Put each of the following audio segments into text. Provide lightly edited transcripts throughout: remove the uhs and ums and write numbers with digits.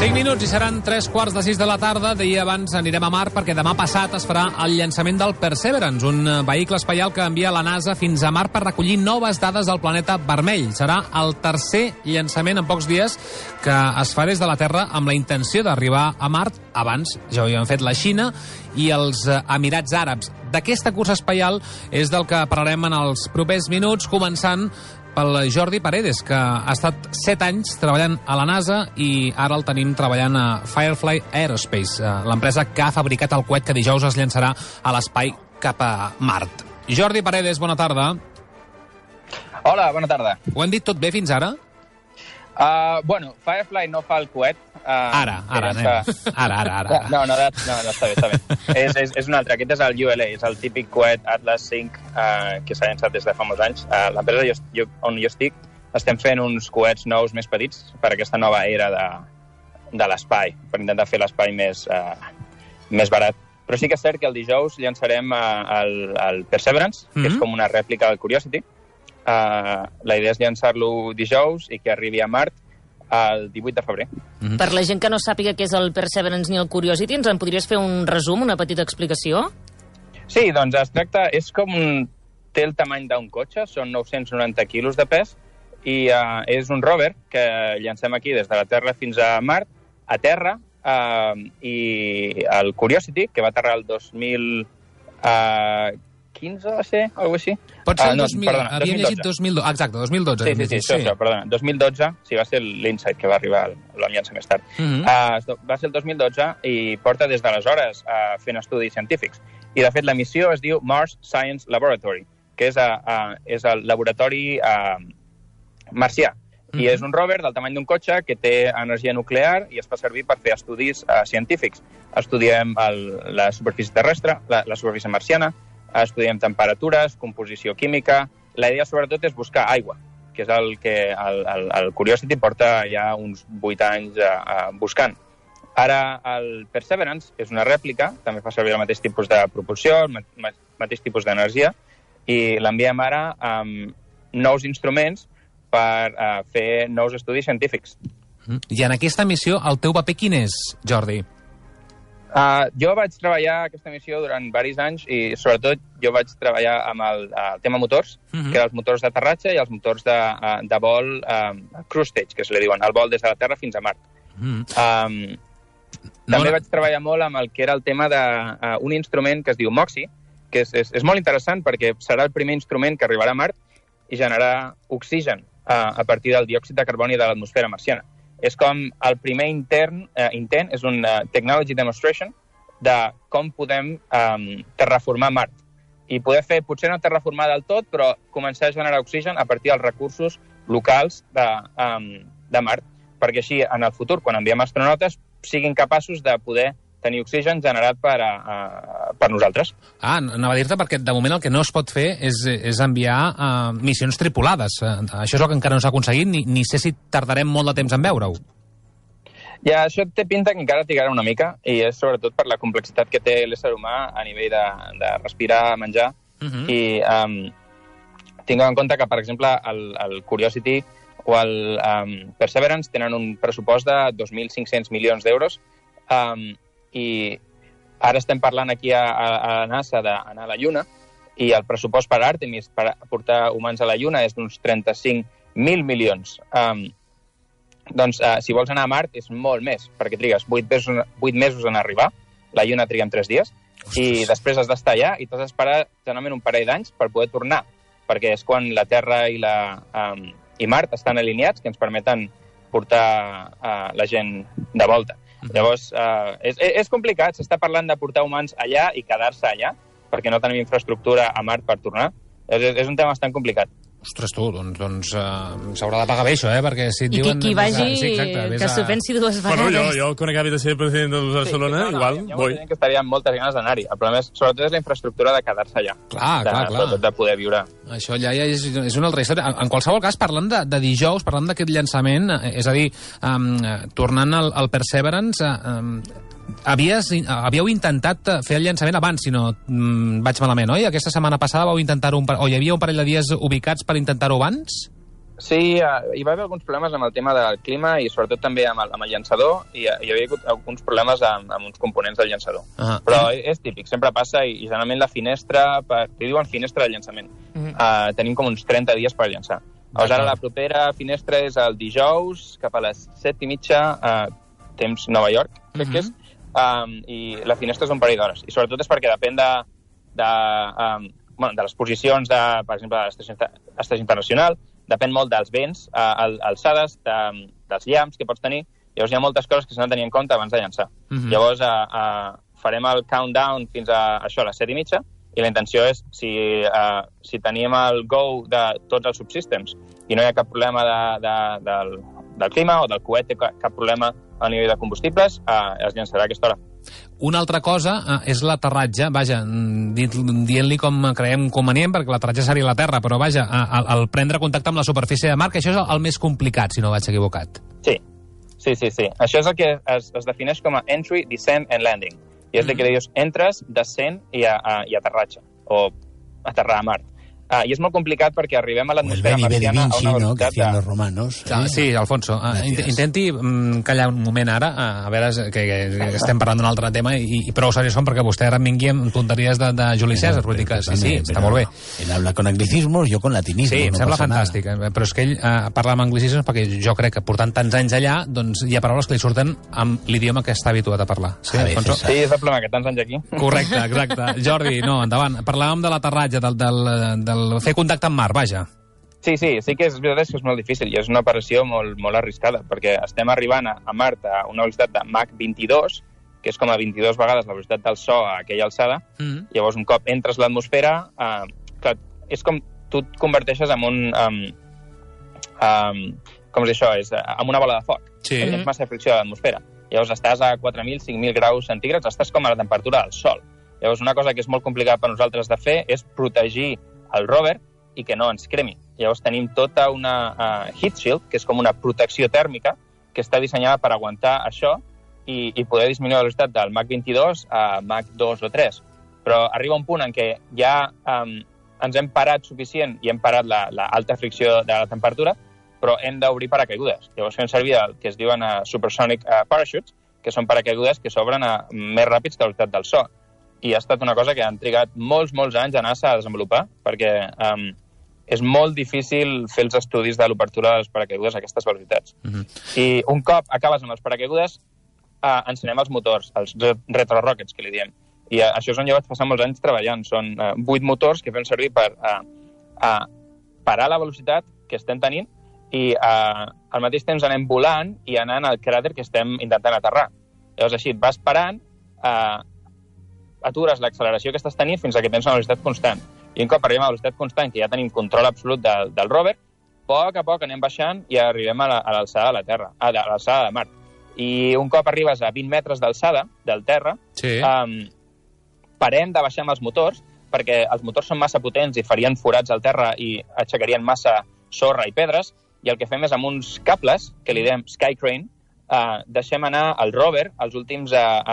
5 minuts i seran 3:15 de la tarda. Deia abans, anirem a Mart perquè demà passat es farà el llançament del Perseverance, un vehicle espacial que envia la NASA fins a Mart per recollir noves dades del planeta vermell. Serà el tercer llançament en pocs dies que es fa des de la Terra amb la intenció d'arribar a Mart. Abans ja ho havien fet la Xina i els Emirats Àrabs. D'aquesta cursa espacial és del que parlarem en els propers minuts, començant pel Jordi Paredes, que ha estat 7 anys treballant a la NASA i ara el tenim treballant a Firefly Aerospace, l'empresa que ha fabricat el coet que dijous es llançarà a l'espai cap a Mart. Jordi Paredes, bona tarda. Hola, bona tarda. Ho hem dit tot bé fins ara? Bueno, Firefly no fa el coet. Ara. No, està bé. És un altre. Aquest és el ULA, és el típic coet Atlas 5 que s'ha llançat des de fa molts anys. L'empresa on jo estic estem fent uns coets nous més petits per aquesta nova era de l'espai, per intentar fer l'espai més barat. Però sí que és cert que el dijous llançarem el Perseverance, que és com una rèplica del Curiosity. La idea és llançar-lo dijous i que arribi a Mart el 18 de febrer. Per la gent que no sàpiga què és el Perseverance ni el Curiosity, ens en podries fer un resum, una petita explicació? Sí, doncs es tracta... És com... Té el tamany d'un cotxe, són 990 quilos de pes, i és un rover que llancem aquí des de la Terra fins a Mart, a terra, i el Curiosity, que va aterrar el 2015, va ser? Alguna cosa així? Pot ser el 2000, havia llegit 2012. Exacte, 2012. Sí, això, perdona. 2012, sí, va ser l'Insight que va arribar, la llança més tard. Va ser el 2012 i porta des d'aleshores fent estudis científics. I, de fet, la missió es diu Mars Science Laboratory, que és el laboratori marcià. I és un rover del tamany d'un cotxe que té energia nuclear i es fa servir per fer estudis científics. Estudiem la superfície terrestre, la superfície marciana, estudiem temperatures, composició química... La idea, sobretot, és buscar aigua, que és el que el Curiosity porta ja uns 8 anys buscant. Ara, el Perseverance és una rèplica, també fa servir el mateix tipus de propulsió, el mateix tipus d'energia, i l'enviem ara amb nous instruments per fer nous estudis científics. I en aquesta missió, el teu paper quin és, Jordi? Jo vaig treballar aquesta missió durant diversos anys i, sobretot, jo vaig treballar amb el tema motors, que eren els motors d'aterratge i els motors de vol cruise stage, que se li diuen, el vol des de la Terra fins a Mart. També vaig treballar molt amb el que era el tema d'un instrument que es diu MOXIE, que és molt interessant perquè serà el primer instrument que arribarà a Mart i generarà oxigen a partir del diòxid de carboni de l'atmosfera marciana. És com el primer intent, és un technology demonstration de com podem terraformar Mart. I poder fer, potser no terraformar del tot, però començar a generar oxigen a partir dels recursos locals de Mart, perquè així, en el futur, quan enviem astronautes, siguin capaços de poder tenir oxigen generat per nosaltres. Anava a dir-te perquè de moment el que no es pot fer és enviar missions tripulades. Això és el que encara no s'ha aconseguit, ni sé si tardarem molt de temps en veure-ho. Ja, això té pinta que encara trigarà una mica, i és sobretot per la complexitat que té l'ésser humà a nivell de respirar, menjar, i tingueu en compte que, per exemple, el Curiosity o el Perseverance tenen un pressupost de 2.500 milions d'euros, i ara estem parlant aquí a la NASA d'anar a la Lluna, i el pressupost per Artemis per portar humans a la Lluna és d'uns 35.000 milions. Doncs, si vols anar a Mart, és molt més, perquè trigues 8 mesos en arribar, la Lluna triguem 3 dies, i després has d'estar allà i t'has d'esperar generalment un parell d'anys per poder tornar, perquè és quan la Terra i Mart estan alineats, que ens permeten portar la gent de volta. Llavors, és complicat, s'està parlant de portar humans allà i quedar-se allà, perquè no tenim infraestructura a Mart per tornar. És un tema bastant complicat. Ostres, tu, doncs s'haurà de pagar bé això, perquè si et diuen... I qui vagi, que s'ho pensi 2 vegades. Bueno, jo que acabit de ser president de Barcelona, igual, hi ha molta gent que estaria amb moltes ganes d'anar-hi. El problema sobretot és la infraestructura de quedar-se allà. Clar. De poder viure. Això ja és una altra història. En qualsevol cas, parlant de dijous, parlant d'aquest llançament, és a dir, tornant al Perseverance, havíeu intentat fer el llançament abans, si no vaig malament, oi? Aquesta setmana passada vau intentar-ho, o hi havia un parell de dies ubicats per intentar-ho abans? Sí, hi va haver alguns problemes amb el tema del clima i sobretot també amb el llançador i hi havia hagut alguns problemes amb uns components del llançador. Però és típic, sempre passa i generalment la finestra, li diuen finestra de llançament, tenim com uns 30 dies per llançar. Llavors ara la propera finestra és el dijous cap a les 7:30, temps Nova York, crec que és, i la finestra és un parell d'hores. I sobretot és perquè depèn de les posicions, per exemple, de l'estació internacional, depèn molt dels vents, alçades, dels llamps que pots tenir. Llavors hi ha moltes coses que s'han de tenir en compte abans de llançar. Llavors farem el countdown fins a això, a les 7:30, i la intenció és, si tenim el go de tots els subsystems i no hi ha cap problema del clima o del coet, cap problema a nivell de combustibles, es llançarà a aquesta hora. Una altra cosa és l'aterratge, vaja, dient-li com creiem convenient, perquè l'aterratge seria la Terra, però vaja, el prendre contacte amb la superfície de mar, que això és el més complicat, si no vaig equivocat. Sí. Això és el que es defineix com a entry, descent and landing. I és el que dius, entres, descent i aterratge, o aterrar a Mart. I és molt complicat perquè arribem a l'atmosfera marciana a una velocitat... que hacían los romanos. Sí, Alfonso, intenti callar un moment ara, a veure que estem parlant d'un altre tema, i prou seriós són perquè vostè ara em vingui amb tonteries de Juli César, vull dir que sí, està molt bé. Él habla con anglicismos, jo con latinismos. Sí, em sembla fantàstic, però és que ell parla amb anglicismes perquè jo crec que portant tants anys allà, doncs hi ha paraules que li surten amb l'idioma que està habituat a parlar. Sí, Alfonso? Sí, és el problema, que tants anys aquí. Correcte, exacte. Jordi, no, endavant. Parlàvem de l'aterratge, del fer contacte amb mar, vaja. Sí que és veritat que és molt difícil i és una operació molt arriscada, perquè estem arribant a Mart a una velocitat de Mach 22, que és com a 22 vegades la velocitat del so a aquella alçada. Llavors, un cop entres a l'atmosfera, és com tu et converteixes en com és això? En una bola de foc. Tens massa fricció a l'atmosfera. Llavors, estàs a 4.000, 5.000 graus centígrads, estàs com a la temperatura del sol. Llavors, una cosa que és molt complicada per nosaltres de fer és protegir el rover i que no ens cremi. Llavors tenim tota una heat shield, que és com una protecció tèrmica, que està dissenyada per aguantar això i poder disminuir la velocitat del Mach 22 a Mach 2 o 3. Però arriba un punt en què ja ens hem parat suficient i hem parat l'alta fricció de la temperatura, però hem d'obrir paracaigudes. Llavors fem servir el que es diuen supersonic parachutes, que són paracaigudes que s'obren més ràpids que la velocitat del so. I ha estat una cosa que han trigat molts anys a NASA a desenvolupar, perquè és molt difícil fer els estudis de l'obertura de les paracaigudes a aquestes velocitats. I un cop acabes amb els paracaigudes, encenem els motors, els retrorockets, que li diem. I això és on jo vaig passar molts anys treballant. Són 8 motors que fem servir per parar la velocitat que estem tenint i al mateix temps anem volant i anant al cràter que estem intentant aterrar. Llavors així et vas parant, atures l'acceleració que estàs tenint fins a que tens una velocitat constant. I un cop arribem a la velocitat constant, que ja tenim control absolut del rover, a poc anem baixant i arribem a l'alçada de la Terra, a l'alçada de Mart. I un cop arribes a 20 metres d'alçada del terra, parem de baixar amb els motors, perquè els motors són massa potents i farien forats al terra i aixecarien massa sorra i pedres, i el que fem és amb uns cables, que li diem Sky Crane, deixem anar el rover els últims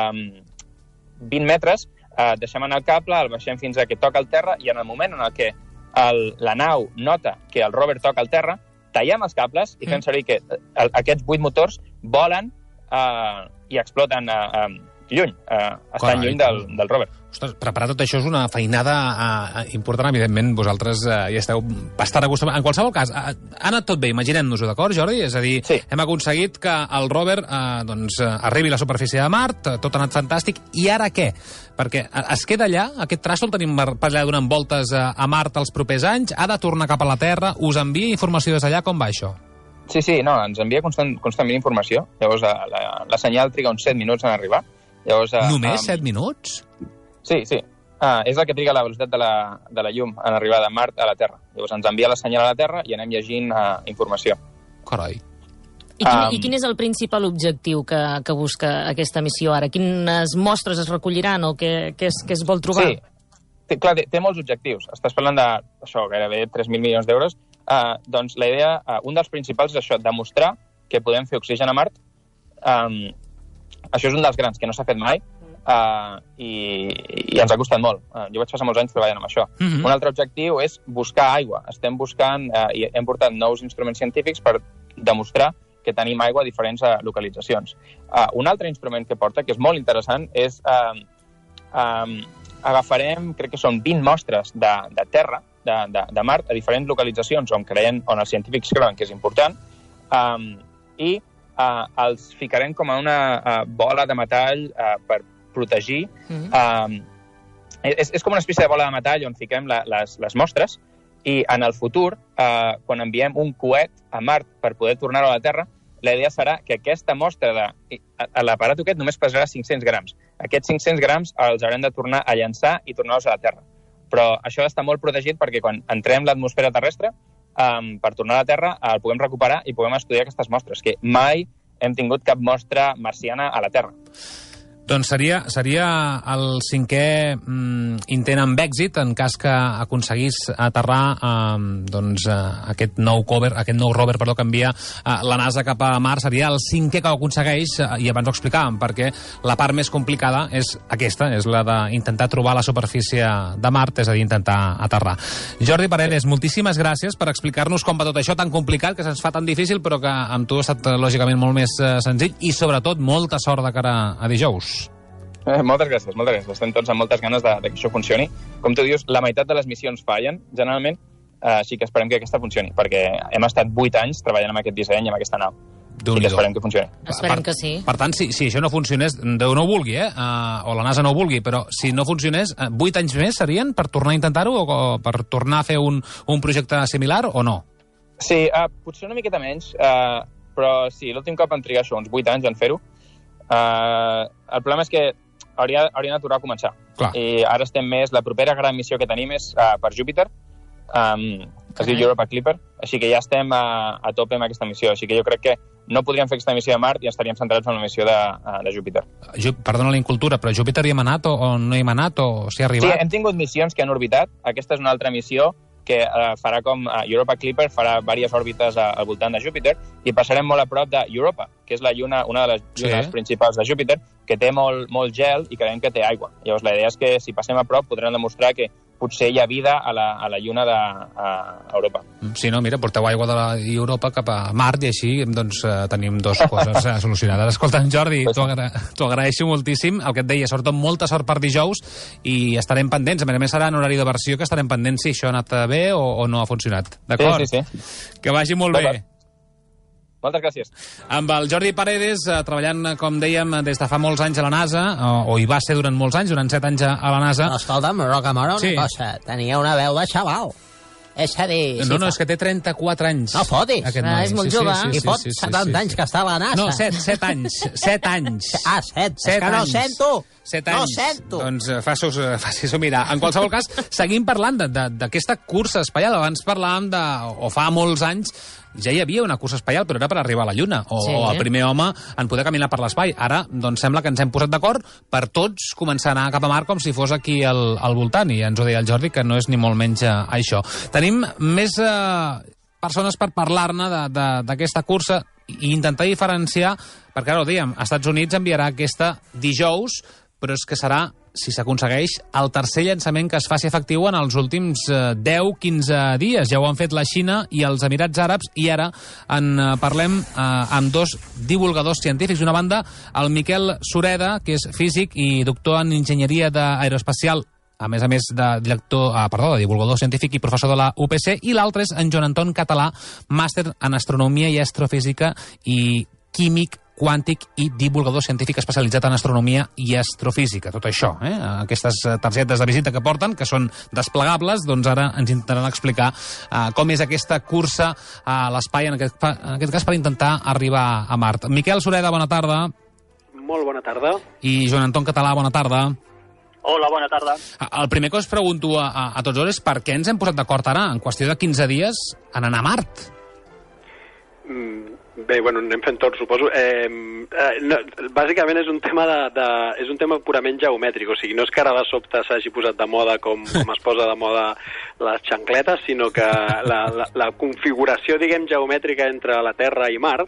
20 metres, deixem anar el cable, el baixem fins a que toca el terra, i en el moment en el que la nau nota que el rover toca el terra, tallem els cables i fem servir que aquests 8 motors volen i exploten lluny, estan lluny del rover. Ostres, preparar tot això és una feinada important, evidentment, vosaltres hi esteu bastant a gust. En qualsevol cas, ha anat tot bé, imaginem-nos-ho, d'acord, Jordi? És a dir, hem aconseguit que el rover arribi a la superfície de Mart, tot ha anat fantàstic, i ara què? Perquè es queda allà, aquest traço el tenim per allà donant voltes a Mart els propers anys, ha de tornar cap a la Terra, us envia informació des d'allà, com va això? Sí, no, ens envia constantment informació, llavors la senyal triga uns 7 minuts en arribar. Només 7 minuts? Sí. És el que triga la velocitat de la llum en arribar de Mart a la Terra. Llavors ens envia la senyal a la Terra i anem llegint informació. Carai. I quin és el principal objectiu que busca aquesta missió ara? Quines mostres es recolliran o què es vol trobar? Sí, clar, té molts objectius. Estàs parlant d'això, gairebé 3.000 milions d'euros. Doncs la idea, un dels principals és això, demostrar que podem fer oxigen a Mart. Això és un dels grans que no s'ha fet mai. i ens ha costat molt. Jo vaig passar molts anys treballant amb això. Un altre objectiu és buscar aigua. Estem buscant i hem portat nous instruments científics per demostrar que tenim aigua a diferents localitzacions. Un altre instrument que porta, que és molt interessant, és agafarem, crec que són 20 mostres de terra, de Mart, a diferents localitzacions on els científics creuen que és important, i els ficarem com a una bola de metall per protegir. És com una espècie de bola de metall on fiquem les mostres, i en el futur, quan enviem un coet a Mart per poder tornar-ho a la Terra, la idea serà que aquesta mostra l'aparat aquest només pesarà 500 grams. Aquests 500 grams els haurem de tornar a llançar i tornar-los a la Terra. Però això està molt protegit perquè quan entrem l'atmosfera terrestre, per tornar a la Terra, el puguem recuperar i puguem estudiar aquestes mostres, que mai hem tingut cap mostra marciana a la Terra. Doncs seria el 5è intent amb èxit en cas que aconseguís aterrar aquest nou rover que envia la NASA cap a Mart. Seria el 5è que ho aconsegueix, i abans ho explicàvem, perquè la part més complicada és aquesta, és la d'intentar trobar la superfície de Mart, és a dir, intentar aterrar. Jordi Paredes, moltíssimes gràcies per explicar-nos com va tot això tan complicat, que se'ns fa tan difícil, però que amb tu ha estat lògicament molt més senzill, i sobretot molta sort de cara a dijous. Moltes gràcies. Estem tots amb moltes ganes que això funcioni. Com tu dius, la meitat de les missions fallen, generalment, així que esperem que aquesta funcioni, perquè hem estat 8 anys treballant amb aquest disseny i amb aquesta nau. I que esperem que funcioni. Esperem que sí. Per tant, si això no funcionés, Déu no ho vulgui, o la NASA no ho vulgui, però si no funcionés, 8 anys més serien per tornar a intentar-ho, o per tornar a fer un projecte similar, o no? Sí, potser una miqueta menys, però sí, l'últim cop vam trigar uns 8 anys en fer-ho. El problema és que haurien de tornar a començar. Clar. I ara estem més... La propera gran missió que tenim és per Júpiter, que es diu Europa Clipper, així que ja estem a tope amb aquesta missió. Així que jo crec que no podríem fer aquesta missió de Mart i estaríem centrats en la missió de Júpiter. Perdona la incultura, però a Júpiter hi hem anat o no hi hem anat, o s'hi ha arribat? Sí, hem tingut missions que han orbitat. Aquesta és una altra missió que farà com Europa Clipper, farà diverses òrbites al voltant de Júpiter, i passarem molt a prop d'Europa, que és la lluna, una de les llunes principals de Júpiter, que té molt gel i creiem que té aigua. Llavors, la idea és que si passem a prop podrem demostrar que potser hi ha vida a la lluna d'Europa. Sí, no, mira, porteu aigua d'Europa cap a Mart i així doncs tenim dues coses solucionades. Escolta, Jordi, t'ho agraeixo moltíssim. El que et deia, sobretot molta sort per dijous, i estarem pendents. A més, serà en horari de versió, que estarem pendents si això ha anat bé o no ha funcionat. D'acord? Sí. Que vagi molt bé. Moltes gràcies. Amb el Jordi Paredes, treballant, com dèiem, des de fa molts anys a la NASA, o hi va ser durant molts anys, durant 7 anys a la NASA. Escolta'm, Rocamora, una cosa. Tenia una veu de xaval. És a dir... No, és que té 34 anys. No fotis. És molt jove. I fot 70 anys que està a la NASA. No, 7 anys. 7 anys. 7. És que no sento. 7 anys. No sento. Doncs faci-s'ho mirar. En qualsevol cas, seguim parlant d'aquesta cursa espacial. Abans parlàvem o fa molts anys, ja hi havia una cursa espacial, però era per arribar a la Lluna, o el primer home en poder caminar per l'espai. Ara, doncs, sembla que ens hem posat d'acord per tots començar a anar cap a Mart com si fos aquí al voltant, i ens ho deia el Jordi, que no és ni molt menys això. Tenim més persones per parlar-ne d'aquesta cursa i intentar diferenciar, perquè ara ho dèiem, als Estats Units enviarà aquesta dijous, però és que serà, si s'aconsegueix, el tercer llançament que es faci efectiu en els últims 10-15 dies. Ja ho han fet la Xina i els Emirats Àrabs, i ara en parlem amb dos divulgadors científics. D'una banda, el Miquel Sureda, que és físic i doctor en enginyeria aeroespacial, a més de divulgador científic i professor de la UPC, i l'altre és en Joan Anton Català, màster en astronomia i astrofísica i químic quàntic i divulgador científic especialitzat en astronomia i astrofísica. Tot això, aquestes targetes de visita que porten, que són desplegables, doncs ara ens intentaran explicar com és aquesta cursa a l'espai, en aquest cas per intentar arribar a Mart. Miquel Sureda, bona tarda. Molt bona tarda. I Joan Anton Català, bona tarda. Hola, bona tarda. El primer que us pregunto a tots dos és per què ens hem posat d'acord ara, en qüestió de 15 dies, en anar a Mart? Bé, anem fent tot, suposo. Bàsicament és un tema és un tema purament geomètric, o sigui, no és que ara de sobte s'hagi posat de moda com es posa de moda les xancletes, sinó que la configuració, diguem, geomètrica entre la Terra i Mart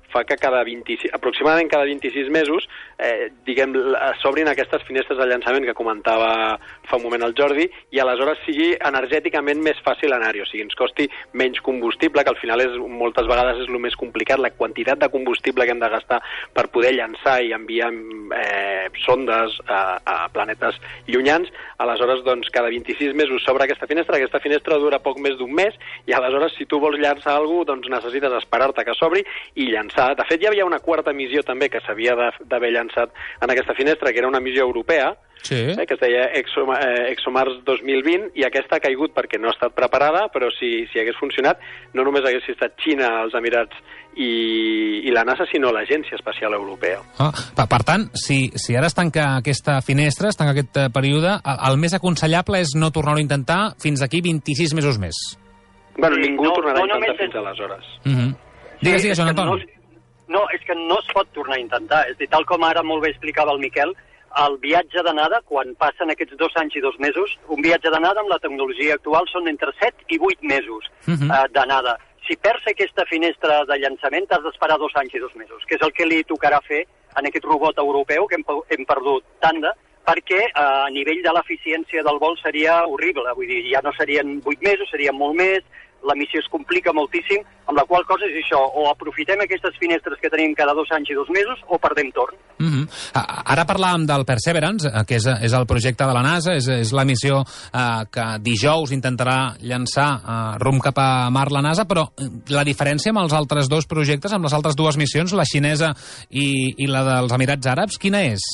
fa que aproximadament cada 26 mesos s'obrin aquestes finestres de llançament que comentava fa un moment el Jordi, i aleshores sigui energèticament més fàcil anar-hi, o sigui, ens costi menys combustible, que al final moltes vegades és el més complicat, la quantitat de combustible que hem de gastar per poder llançar i enviar sondes a planetes llunyans. Aleshores, doncs, cada 26 mesos s'obre aquesta finestra dura poc més d'un mes, i aleshores, si tu vols llançar alguna cosa, doncs necessites esperar-te que s'obri i llançar. De fet, hi havia una quarta missió també que s'havia d'haver llançat en aquesta finestra, que era una missió europea, que es deia ExoMars 2020, i aquesta ha caigut perquè no ha estat preparada, però si hagués funcionat, no només hagués estat Xina, els Emirats i la NASA, sinó l'Agència Espacial Europea. Per tant, si ara es tanca aquesta finestra, es tanca aquest període, el més aconsellable és no tornar-ho a intentar fins aquí 26 mesos més. Bueno, ningú tornarà a intentar fins aleshores. Digues, Joan Anton. No, és que no es pot tornar a intentar. És a dir, tal com ara molt bé explicava el Miquel, el viatge d'anada, quan passen aquests 2 anys i 2 mesos, un viatge d'anada amb la tecnologia actual són entre 7 i 8 mesos d'anada. Si perds aquesta finestra de llançament, t'has d'esperar 2 anys i 2 mesos, que és el que li tocarà fer en aquest robot europeu que hem perdut tant perquè a nivell de l'eficiència del vol seria horrible. Vull dir, ja no serien 8 mesos, serien molt més, la missió es complica moltíssim, amb la qual cosa és això, o aprofitem aquestes finestres que tenim cada 2 anys i 2 mesos, o perdem torn. Ara parlàvem del Perseverance, que és el projecte de la NASA, és la missió que dijous intentarà llançar rumb cap a Mart la NASA, però la diferència amb els altres 2 projectes, amb les altres 2 missions, la xinesa i la dels Emirats Àrabs, quina és?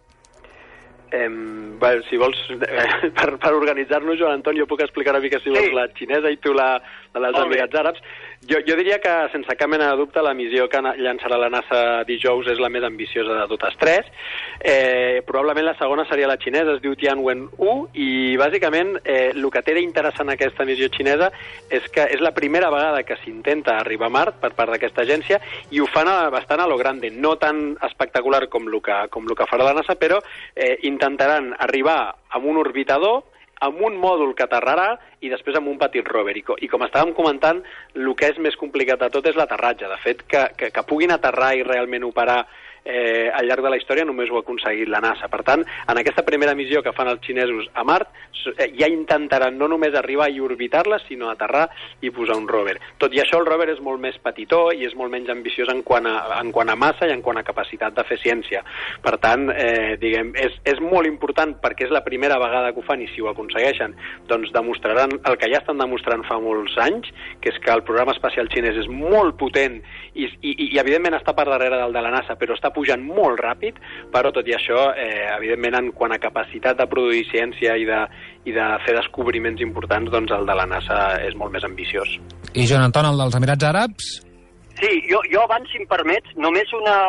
Si vols, per organitzar-nos, Joan Anton, jo puc explicar una mica, si vols, la xinesa i tu la dels Emirats Àrabs. Jo diria que, sense cap mena de dubte, la missió que llançarà la NASA dijous és la més ambiciosa de totes 3. Probablement la segona seria la xinesa, es diu Tianwen-1, i bàsicament el que té d'interessant aquesta missió xinesa és que és la primera vegada que s'intenta arribar a Mart per part d'aquesta agència, i ho fan bastant a lo grande, no tan espectacular com el que farà la NASA, però intentaran arribar amb un orbitador, amb un mòdul que aterrarà i després amb un petit rover. I com estàvem comentant, el que és més complicat de tot és l'aterratge. De fet, que puguin aterrar i realment operar al llarg de la història només ho ha aconseguit la NASA. Per tant, en aquesta primera missió que fan els xinesos a Mart, ja intentaran no només arribar i orbitar-la, sinó aterrar i posar un rover. Tot i això, el rover és molt més petitó i és molt menys ambiciós en quant a massa i en quant a capacitat de fer ciència. Per tant, és molt important perquè és la primera vegada que ho fan, i si ho aconsegueixen, doncs demostraran el que ja estan demostrant fa molts anys, que és que el programa espacial xinès és molt potent i evidentment està per darrere del de la NASA, però està pujant molt ràpid, però tot i això, evidentment, en quant a capacitat de produir ciència i de fer descobriments importants, doncs el de la NASA és molt més ambiciós. I Joan Anton, el dels Emirats Àrabs? Sí, jo abans, si em permets, només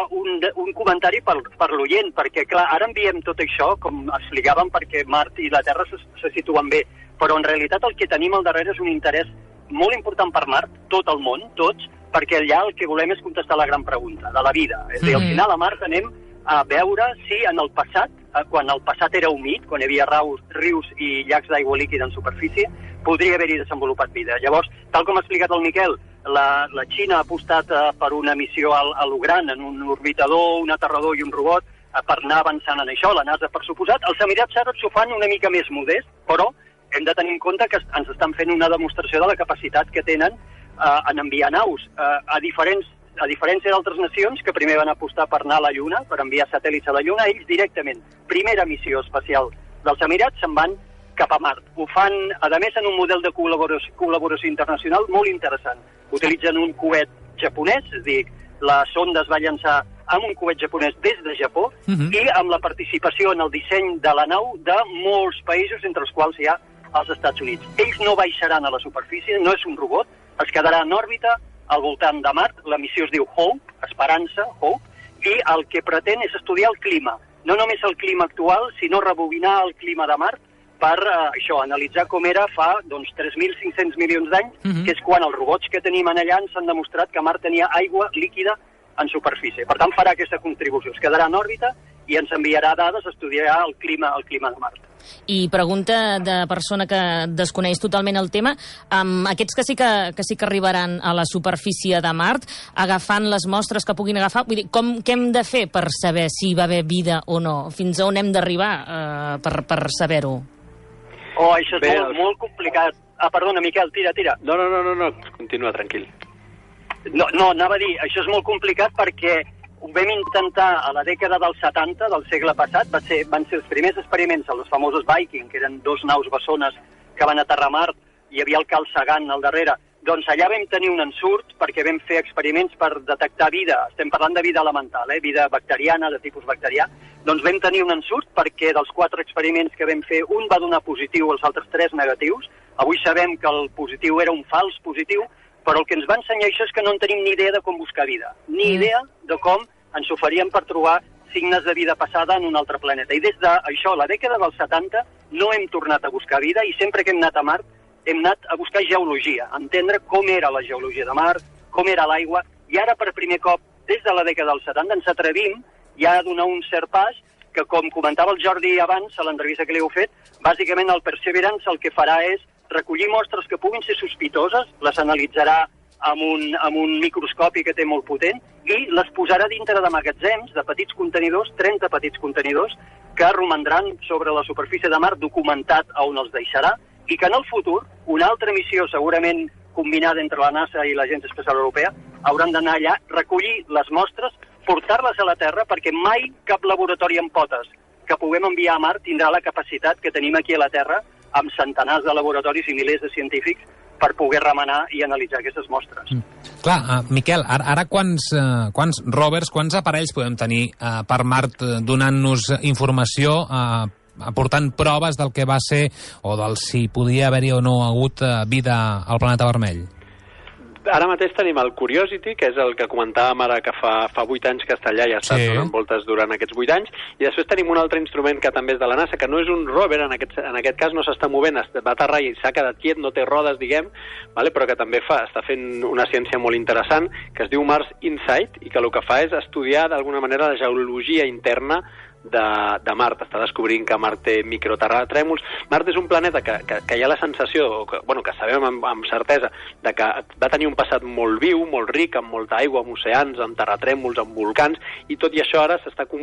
un comentari per l'oient, perquè, clar, ara enviem tot això, com explicàvem, perquè Mart i la Terra se situen bé, però en realitat el que tenim al darrere és un interès molt important per Mart, tot el món, tots, perquè allà el que volem és contestar la gran pregunta de la vida. És a dir, al final a Mart anem a veure si en el passat, quan el passat era humit, quan hi havia rius i llacs d'aigua líquida en superfície, podria haver-hi desenvolupat vida. Llavors, tal com ha explicat el Miquel, la Xina ha apostat per una missió a lo gran, en un orbitador, un aterrador i un robot, per anar avançant en això, la NASA per suposat. Els Emirats Àrabs ho fan una mica més modest, però hem de tenir en compte que ens estan fent una demostració de la capacitat que tenen en enviar naus. A diferència d'altres nacions que primer van apostar per anar a la Lluna, per enviar satèl·lits a la Lluna, ells directament, primera missió espacial dels Emirats, se'n van cap a Mart. Ho fan, a més, en un model de col·laboració internacional molt interessant. Utilitzen un coet japonès, és a dir, la sonda es va llançar amb un coet japonès des de Japó, i amb la participació en el disseny de la nau de molts països, entre els quals hi ha els Estats Units. Ells no baixaran a la superfície, no és un robot, es quedarà en òrbita al voltant de Mart. La missió es diu Hope, Esperança, Hope, i el que pretén és estudiar el clima. No només el clima actual, sinó rebobinar el clima de Mart per analitzar com era fa 3.500 milions d'anys, que és quan els robots que tenim allà ens han demostrat que Mart tenia aigua líquida en superfície. Per tant, farà aquesta contribució. Es quedarà en òrbita i ens enviarà dades a estudiar el clima de Mart. I pregunta de persona que desconeix totalment el tema, aquests que sí que arribaran a la superfície de Mart, agafant les mostres que puguin agafar, vull dir, què hem de fer per saber si hi va haver vida o no? Fins a on hem d'arribar per saber-ho? Això és molt complicat. Perdona, Miquel, tira. No, continua, tranquil. No, anava a dir, això és molt complicat perquè ho vam intentar a la dècada dels 70 del segle passat, van ser els primers experiments a les famoses Viking, que eren 2 naus bessones que van aterrar a Mart, i hi havia el Carl Sagan al darrere. Doncs allà vam tenir un ensurt perquè vam fer experiments per detectar vida, estem parlant de vida elemental, vida bacteriana, de tipus bacterià, doncs vam tenir un ensurt perquè dels 4 experiments que vam fer, un va donar positiu, els altres 3 negatius. Avui sabem que el positiu era un fals positiu, però el que ens va ensenyar això és que no en tenim ni idea de com buscar vida, ni idea de com ens ho faríem per trobar signes de vida passada en un altre planeta. I des d'això, la dècada dels 70, no hem tornat a buscar vida i sempre que hem anat a Mart hem anat a buscar geologia, entendre com era la geologia de Mart, com era l'aigua, i ara per primer cop, des de la dècada dels 70, ens atrevim ja a donar un cert pas que, com comentava el Jordi abans a l'entrevista que li heu fet, bàsicament el Perseverance el que farà és recollir mostres que puguin ser sospitoses, les analitzarà amb un microscopi que té molt potent i les posarà dintre de magatzems, de petits contenidors, 30 petits contenidors, que romandran sobre la superfície de Mart documentat a on els deixarà i que en el futur una altra missió segurament combinada entre la NASA i l'Agència Espacial Europea hauran d'anar allà, recollir les mostres, portar-les a la Terra perquè mai cap laboratori amb potes que puguem enviar a Mart tindrà la capacitat que tenim aquí a la Terra amb centenars de laboratoris i milers de científics per poder remenar i analitzar aquestes mostres. Clar, Miquel, ara quants rovers, quants aparells podem tenir per Mart donant-nos informació, aportant proves del que va ser o del si podia haver-hi o no hagut vida al planeta vermell? Ara mateix tenim el Curiosity, que és el que comentàvem ara que fa 8 anys que està allà i ha estat donant voltes durant aquests 8 anys, i després tenim un altre instrument que també és de la NASA, que no és un rover, en aquest cas no s'està movent, va aterrar i s'ha quedat quiet, no té rodes, diguem, però que també està fent una ciència molt interessant, que es diu Mars Insight, i que el que fa és estudiar d'alguna manera la geologia interna de Mart. Està descobrint que Mart té microterratrèmols. Mart és un planeta que hi ha la sensació, que sabem amb certesa, de que va tenir un passat molt viu, molt ric, amb molta aigua, amb oceans, amb terratrèmols, amb volcans, i tot i això ara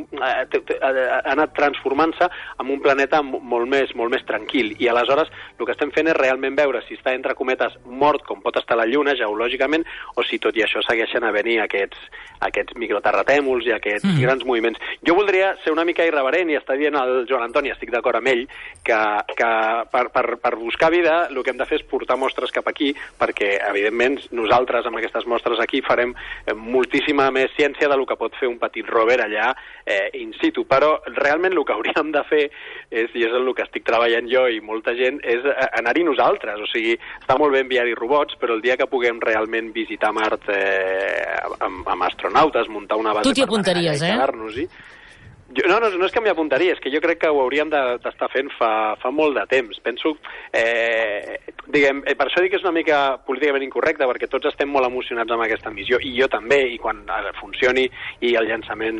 ha anat transformant-se en un planeta molt més tranquil. I aleshores el que estem fent és realment veure si està, entre cometes, mort, com pot estar la Lluna, geològicament, o si tot i això segueixen havent-hi aquests microterratrèmols i aquests grans moviments. Jo voldria ser una mica irreverent i està dient el Joan Antoni, estic d'acord amb ell, que per buscar vida el que hem de fer és portar mostres cap aquí perquè, evidentment, nosaltres amb aquestes mostres aquí farem moltíssima més ciència del que pot fer un petit rover allà in situ, però realment el que hauríem de fer és, i és el que estic treballant jo i molta gent, és anar-hi nosaltres, o sigui, està molt bé enviar-hi robots, però el dia que puguem realment visitar Mart amb astronautes, muntar una base... Tu t'hi apuntaries, quedar-nos-hi. No és que m'hi apuntaria, és que jo crec que ho hauríem d'estar fent fa molt de temps. Penso, per això dic que és una mica políticament incorrecte, perquè tots estem molt emocionats amb aquesta missió, i jo també, i quan funcioni i el llançament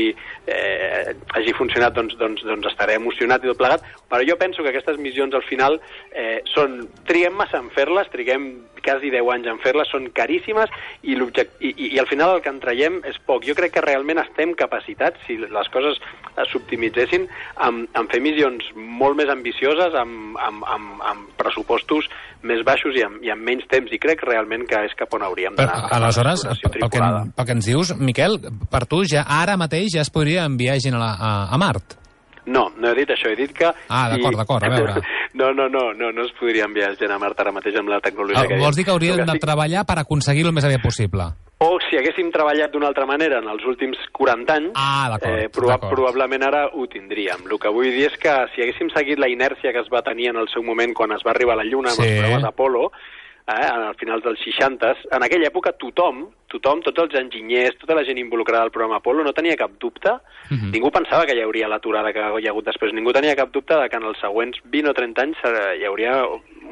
hagi funcionat, doncs estaré emocionat i tot plegat, però jo penso que aquestes missions al final triguem massa en fer-les, triguem quasi 10 anys en fer-les, són caríssimes i al final el que en traiem és poc. Jo crec que realment estem capacitats, si les coses s'optimitzessin, en fer missions molt més ambicioses, amb pressupostos més baixos i amb menys temps, i crec realment que és cap on hauríem d'anar. Aleshores, pel que ens dius, Miquel, per tu ja ara mateix ja es podria enviar gent a Mart? No he dit això, he dit que... D'acord, a veure. No es podria enviar gent a Mart ara mateix amb la tecnologia que hi ha. Vols dir que hauríem de treballar per aconseguir-ho el més aviat possible? O si haguéssim treballat d'una altra manera en els últims 40 anys, probablement ara ho tindríem. El que vull dir és que si haguéssim seguit la inèrcia que es va tenir en el seu moment quan es va arribar a la Lluna amb els programes Apollo, a finals dels 60, en aquella època tothom, tots els enginyers, tota la gent involucrada al programa Apollo no tenia cap dubte, ningú pensava que hi hauria l'aturada que hi ha hagut després, ningú tenia cap dubte de que en els següents 20 o 30 anys hi hauria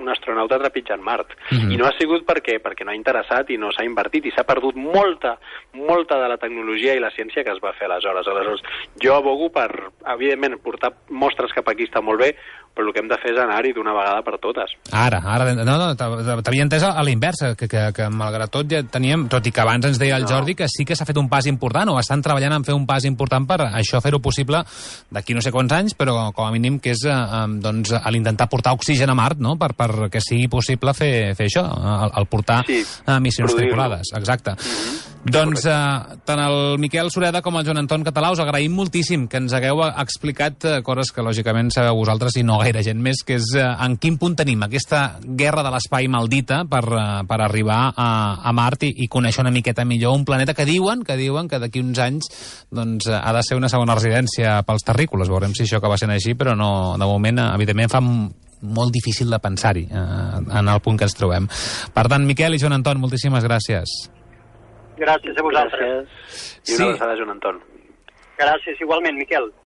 un astronauta trepitjant Mart. I no ha sigut perquè no ha interessat i no s'ha invertit, i s'ha perdut molta de la tecnologia i la ciència que es va fer aleshores. Aleshores, jo abogo per, evidentment, portar mostres cap aquí està molt bé, però el que hem de fer és anar-hi d'una vegada per totes. Ara, no, t'havia entès a la inversa, que malgrat tot ja teníem, tot i que abans ens deia el Jordi que sí que s'ha fet un pas important, o estan treballant en fer un pas important per això fer-ho possible d'aquí no sé quants anys, però com a mínim que és doncs, a l'intentar portar oxigen a Mart, no? per que sigui possible fer això, el portar missions tripulades. Exacte. Doncs tant el Miquel Sureda com el Joan Anton Català us agraïm moltíssim que ens hagueu explicat coses que lògicament sabeu vosaltres i no gaire gent més, que és en quin punt tenim aquesta guerra de l'espai maldita per arribar a Mart i conèixer una miqueta millor un planeta que diuen que d'aquí uns anys doncs, ha de ser una segona residència pels terrícoles. Veurem si això acaba sent així, però no, de moment, evidentment, fa molt difícil de pensar-hi en el punt que ens trobem. Per tant, Miquel i Joan Anton, moltíssimes gràcies. Gràcies a vosaltres. I una abraçada, Joan Anton. Gràcies, igualment, Miquel.